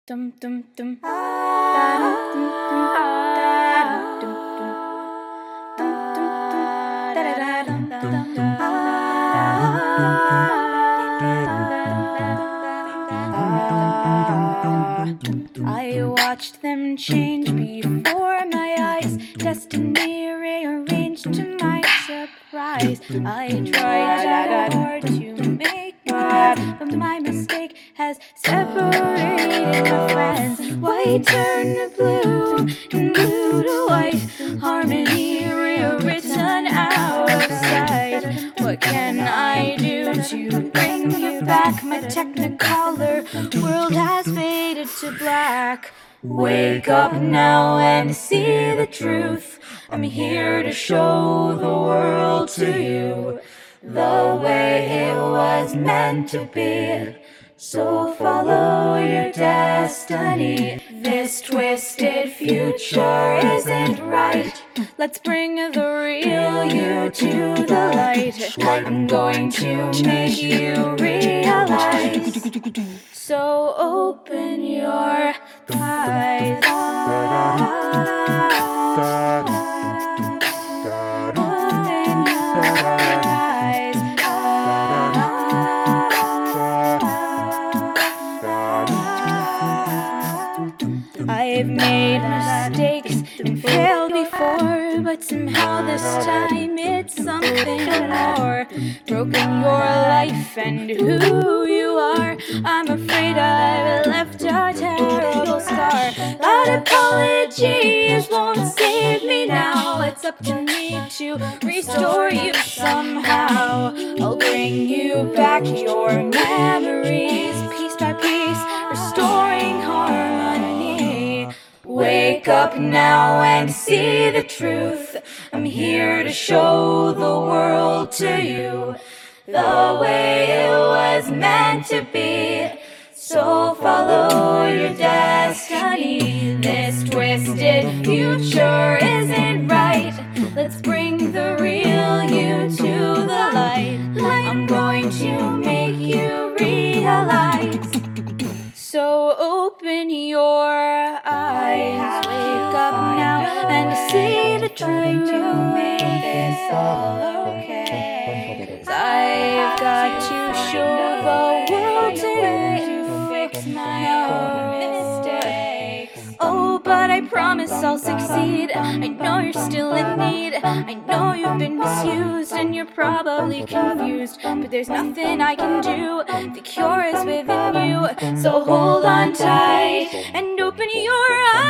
Dum dum dum. Da dum dum. Da dum dum. Dum dum dum. Da da da dum dum. I watched them change before my eyes, destiny rearranged to my surprise. I tried so hard to make it, but my mistake has separated my friends. White turned to blue, and blue to white. Harmony rewritten out of sight. What can I do to bring you back? My technicolor world has faded to black. Wake up now and see the truth. I'm here to show the world to you the way it was meant to be. So follow your destiny. This twisted future isn't right. Let's bring the real you to the light. I'm going to make you realize. So open your eyes. I've made mistakes and failed before, but somehow this time it's something more. Broken your life and who you are. I'm afraid I've left a terrible scar. Loud apologies won't save me now. It's up to me to restore you somehow. I'll bring you back your memories, piece by piece, restoring harmony. Wake up now and see the truth. I'm here to show the world to you the way it was meant to be. So follow your destiny. This twisted future isn't right. Let's bring the real you to the light. I'm going to make you realize. So open your eyes. Wake up now and see the truth. To make this all okay. 'Cause I've got to show the world today to fix my own mistakes. Oh, but I promise I'll succeed. I know you're still in need. I know you've been misused and you're probably confused, but there's nothing I can do. The cure is within you. So hold on tight and open your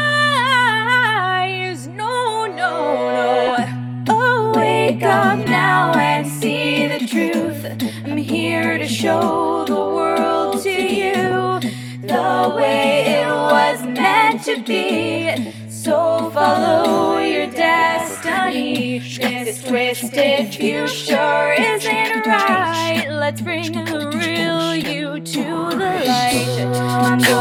eyes. No, no, no. Oh, wake up now and see the truth. I'm here to show the world to you the way it was meant to be. So follow your destiny. This twisted future isn't right. Let's bring the real you to the light. I'm